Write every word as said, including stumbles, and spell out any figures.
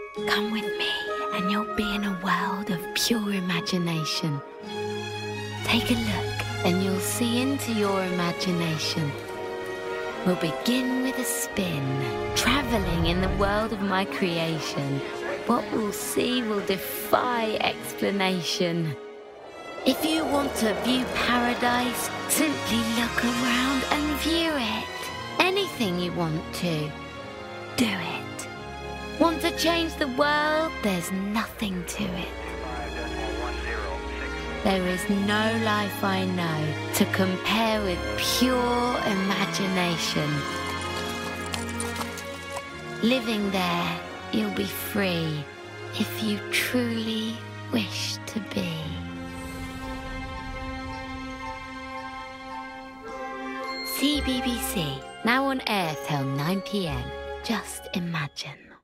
Come with me and you'll be in a world of pure imagination. Take a look and you'll see into your imagination. We'll begin with a spin, travelling in the world of my creation. What we'll see will defy explanation. If you want to view paradise, simply look around and view it. Anything you want to, do it. Want to change the world? There's nothing to it. There is no life I know to compare with pure imagination. Living there, you'll be free if you truly wish to be. C B B C, now on air till nine p m. Just imagine.